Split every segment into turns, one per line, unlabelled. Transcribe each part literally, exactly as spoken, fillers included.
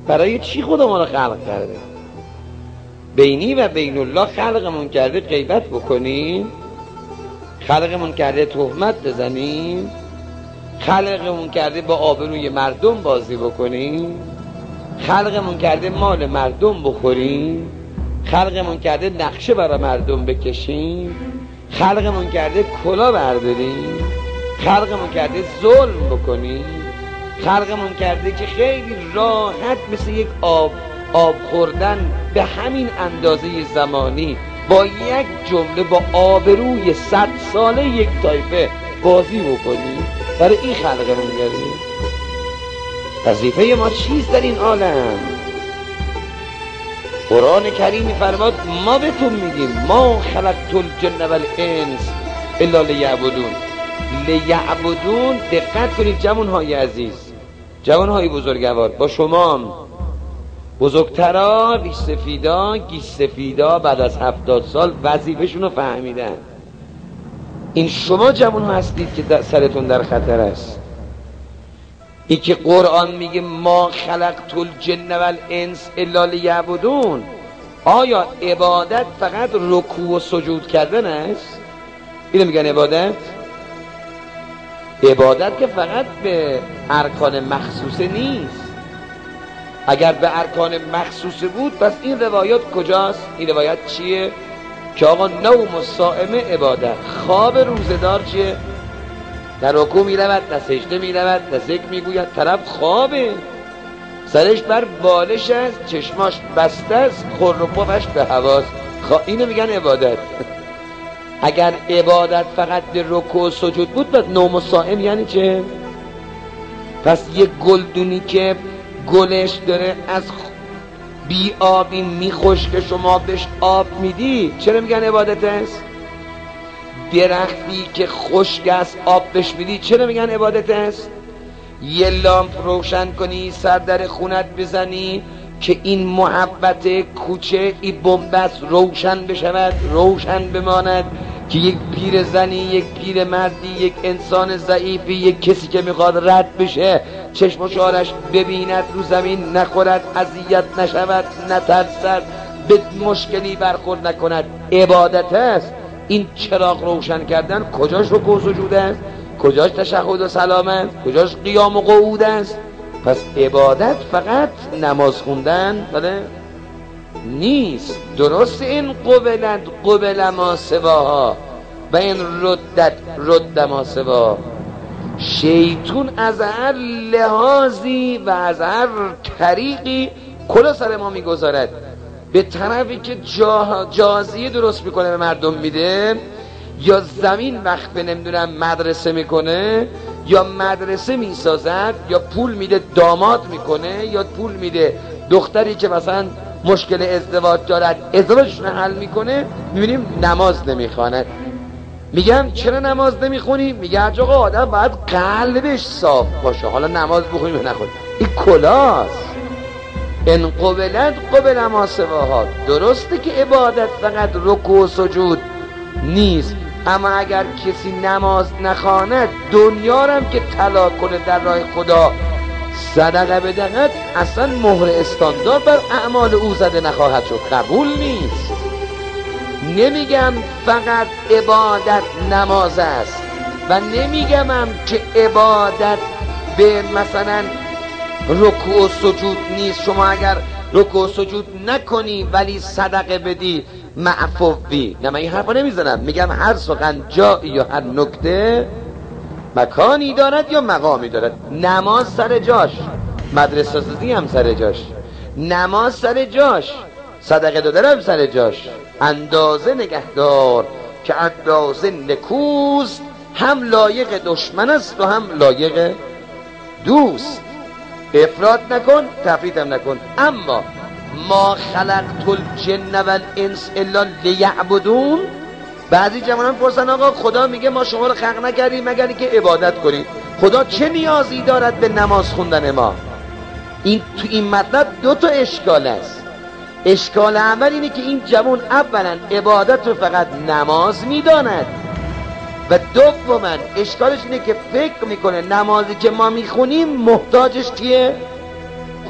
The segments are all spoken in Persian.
برای چی خدا ما رو خلق کرده؟ بینی و بین الله خلقمون کرده غیبت بکنیم، خلقمون کرده تهمت بزنیم، خلقمون کرده با آبروی مردم بازی بکنیم، خلقمون کرده مال مردم بخوریم، خلقمون کرده نقشه برای مردم بکشیم، خلقمون کرده کلا برداریم، خلقمون کرده ظلم بکنیم، خلقمون کرده که خیلی راحت مثل یک آب آب خوردن به همین اندازه زمانی با یک جمله با آبروی صد ساله یک طایفه بازی بکنیم. برای این خلقمون کردیم. وظیفه ما چیست در این عالم؟ قرآن کریم می‌فرماد ما بهتون میگیم ما خلقت الجن والانس الا لیعبدون. لیعبدون، دقت کنید جوانهای عزیز، جوانهای بزرگوار، با شما بزرگترا ریش سفیدا گیس سفیدا بعد از هفتاد سال وظیفه‌شون رو فهمیدن. این شما جوان هستید که سرتون در خطر است. این که قرآن میگه ما خلقت الجن والانس الا لیعبدون، آیا عبادت فقط رکوع و سجود کردن است؟ اینو میگن عبادت؟ عبادت که فقط به ارکان مخصوصه نیست. اگر به ارکان مخصوصه بود پس این روایات کجاست؟ این روایت چیه؟ که آقا نوم الصائم عبادت، خواب روزدار چیه؟ در رکوع می رود، در سجده می رود، در ذکر می گوید، طرف خوابه، سرش بر بالش است، چشماش بسته است، خور و پفش به هواست. خب اینو میگن عبادت. اگر عبادت فقط به رکوع و سجود بود پس نوم الصائم یعنی چه؟ پس یک گلدونی که گلش داره از بی آبی میخوش که شما بهش آب میدی چرا میگن عبادت است؟ درختی که خشک است آب بهش میدی چرا میگن عبادت است؟ یه لامپ روشن کنی سر در خونت بزنی که این محبت کوچه این بنبست روشن بشود، روشن بماند، که یک پیر زنی، یک پیر مردی، یک انسان ضعیفی، یک کسی که میخواد رد بشه چشم و چارش ببیند، رو زمین نخورد، اذیت نشود، نترسد، به مشکلی برخورد نکند، عبادت است. این چراغ روشن کردن کجاش رکوع و سجود است؟ کجاش تشهد و سلام است؟ کجاش قیام و قعود است؟ پس عبادت فقط نماز خوندن بله نیست. درست این قبلت قبل ما سواها و این ردت رد ما سوا. شیطون از هر لحاظی و از هر طریقی کلا سر ما میگذارد، به طرفی که جا جازیه درست میکنه به مردم میده، یا زمین وقف نمیدونم مدرسه میکنه، یا مدرسه میسازد، یا پول میده داماد میکنه، یا پول میده دختری که مثلا مشکل ازدواج دارد ازدواجشون حل میکنه. میبینیم نماز نمیخواند. میگم چرا نماز نمیخونی؟ میگه آقا آدم باید قلبش صاف باشه، حالا نماز بخونی و نخونی. این کلاست. ان قبلت قبل ما سواها. درسته که عبادت فقط رکوع و سجود نیست، اما اگر کسی نماز نخواند دنیا رو هم که طلا کنه در راه خدا صدقه بدهد اصلا مهر استاندار بر اعمال او زده نخواهد شد، قبول نیست. نمیگم فقط عبادت نماز است و نمیگم هم که عبادت به مثلا رکوع و سجود نیست. شما اگر رکوع و سجود نکنی ولی صدقه بدی معفوی، نه من این حرفا نمیزنم. میگم هر سخن جایی یا هر نکته مکانی دارد یا مقامی دارد. نماز سر جاش، مدرسه سازی هم سر جاش، نماز سر جاش، صدقه دادن هم سر جاش. اندازه نگهدار که اندازه نکوست، هم لایق دشمن است و هم لایق دوست. افراط نکن، تفریط هم نکن. اما ما خلقت الجن والانس الا لیعبدون. بعضی جوانان پرسن آقا خدا میگه ما شما رو خلق نکردیم مگر اینکه عبادت کنید، خدا چه نیازی دارد به نماز خوندن ما؟ این تو این مطلب دو تا اشکال است. اشکال اول اینه که این جوان اولا عبادت رو فقط نماز میداند و دوما اشکالش اینه که فکر میکنه نمازی که ما میخونیم محتاجش کیه؟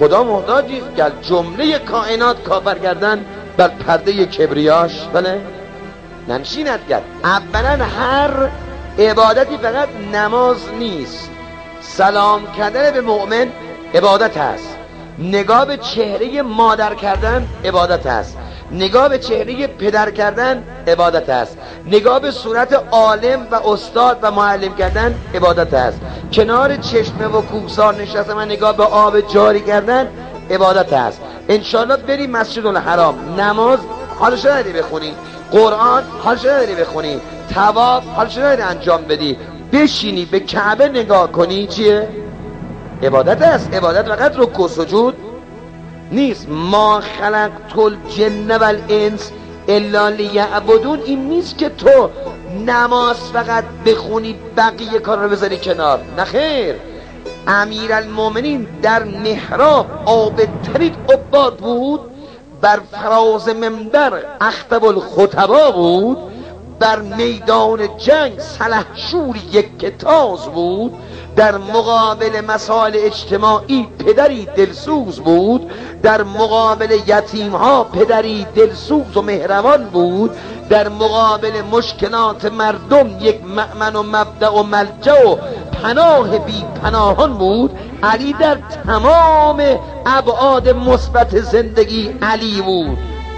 خدا محتاجی است که جمله کائنات کافر کردن بر پرده کبریاش بله ننشیند کرد. اولا هر عبادتی فقط نماز نیست. سلام کردن به مؤمن عبادت است، نگاه به چهره مادر کردن عبادت است، نگاه به چهره پدر کردن عبادت است، نگاه به صورت عالم و استاد و معلم کردن عبادت است، کنار چشمه و کوهسار نشستن و نگاه به آب جاری کردن عبادت است. انشالله بری مسجد الحرام، نماز حالش نداری بخونی، قرآن حالش نداری بخونی، طواف حالش نداری انجام بدی، بشینی به کعبه نگاه کنی، چیه؟ عبادت است. عبادت فقط رکوع و سجود نیست. ما خلقت الجن و الانس الا لیعبدون. این نیست که تو نماز فقط بخونی بقیه کار رو بذاری کنار، نه خیر. امیرالمومنین در محراب عابدترین عباد بود، بر فراز منبر اخطب الخطبا بود، در میدان جنگ سلحشور یک کتاز بود، در مقابل مسائل اجتماعی پدری دلسوز بود، در مقابل یتیم ها پدری دلسوز و مهربان بود، در مقابل مشکلات مردم یک مأمن و مبدأ و ملجأ و پناه بی پناهان بود. علی در تمام ابعاد مثبت زندگی علی بود.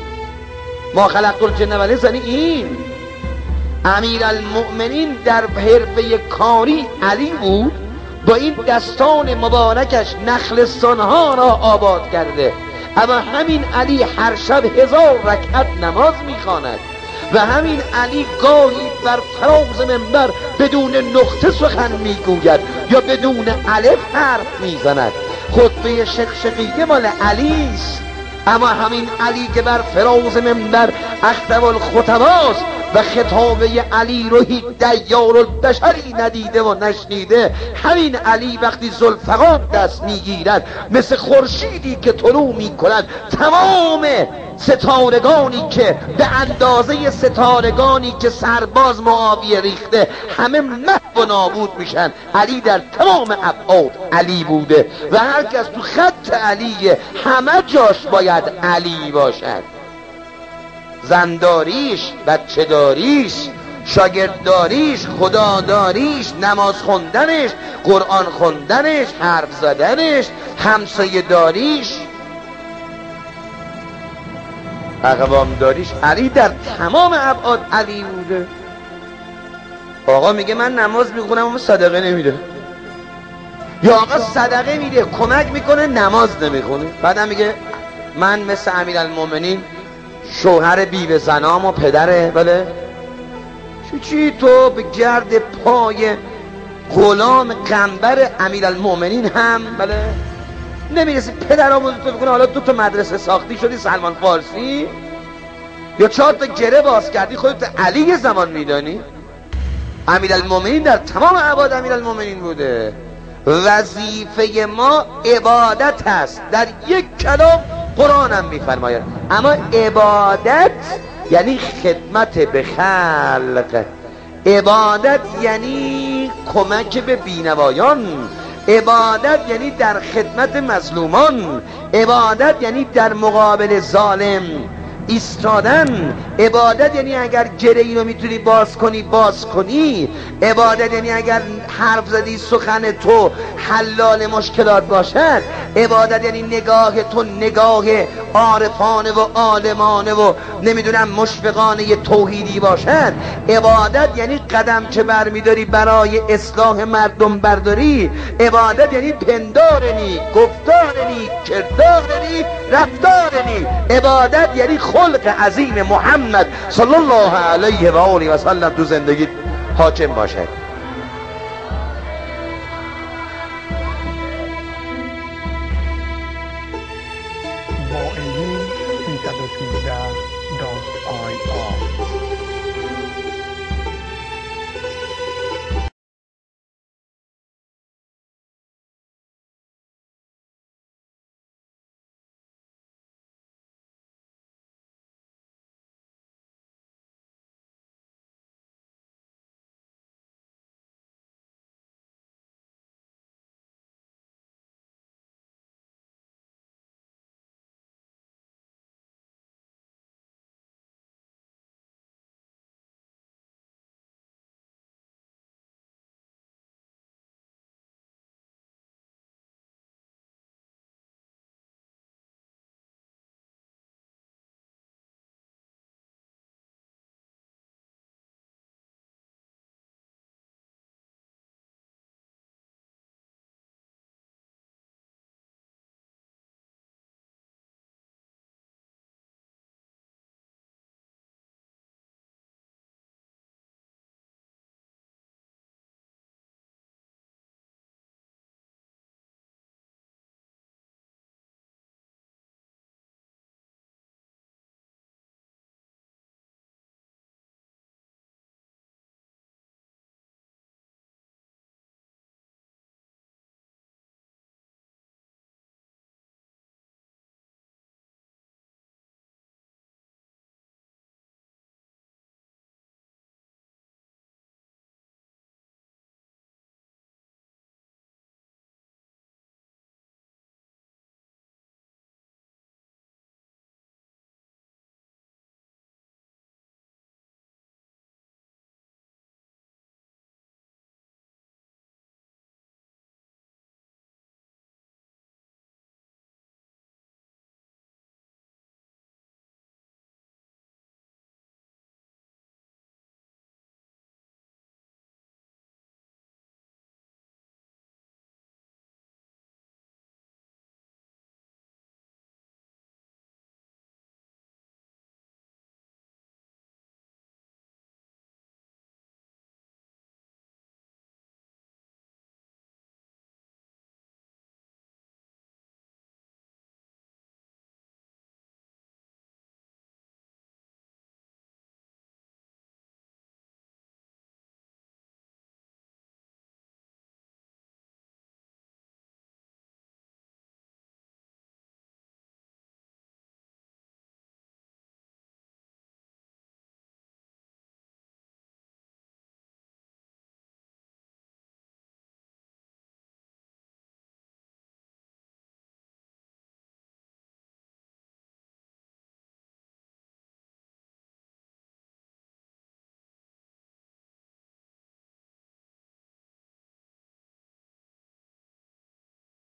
ما خلقت الجن و الانس یعنی این. امیرالمؤمنین در حرفه کاری علی بود، با این دستان مبارکش نخلستانها را آباد کرده. اما همین علی هر شب هزار رکعت نماز میخواند و همین علی گاهی بر فراز منبر بدون نقطه سخن میگوید یا بدون الف حرف میزند. خطبه شقشقیه مال علی است، اما همین علی که بر فراز منبر اخطب الخطباست و خطابه علی رو هیچ دیار البشری ندیده و نشنیده، همین علی وقتی ذوالفقار دست میگیرد مثل خورشیدی که طلوع میکند، تمام ستارگانی که به اندازه ستارگانی که سرباز معاویه ریخته همه محو و نابود میشن. علی در تمام ابعاد علی بوده و هر کس تو خط علیه همه جاش باید علی باشد. زنداریش، بچه داریش، شاگردداریش، خداداریش، نماز خوندنش، قرآن خوندنش، حرف زدنش، همسایه داریش، اقوام داریش، علی در تمام ابعاد علی بوده. آقا میگه من نماز میخونم اما صدقه نمیده، یا آقا صدقه میده کمک میکنه نماز نمیخونه. بعدم میگه من مثل امیرالمومنین شوهر بیوه زنام و پدره. بله چی چی تو به گرد پای غلام قنبر امیرالمومنین هم بله نمیرسی؟ پدرامون تو بکنه حالا دو تا مدرسه ساختی شدی سلمان فارسی، یا چهار تا گره باز کردی خودت علی زمان میدانی؟ امیرالمومنین در تمام ابعاد امیرالمومنین بوده. وظیفه ما عبادت هست، در یک کلام قرآن هم میفرماید. اما عبادت یعنی خدمت به خلق، عبادت یعنی کمک به بینوایان، عبادت یعنی در خدمت مظلومان، عبادت یعنی در مقابل ظالم ایستادن، عبادت یعنی اگر گره‌ای رو میتونی باز کنی باز کنی، عبادت یعنی اگر حرف زدی سخن تو حلال مشکلات باشد، عبادت یعنی نگاه تو نگاه عارفانه و عالمانه و نمیدونم مشفقانه توحیدی باشد، عبادت یعنی قدم که برمیداری برای اصلاح مردم برداری، عبادت یعنی پندارنی، گفتارنی، کردارنی، رفتارنی، عبادت یعنی خلق عظیم محمد صلی الله علیه و آله و سلم تو زندگی حاکم باشد.
با ایمین سیصد و سیزده دات آی آر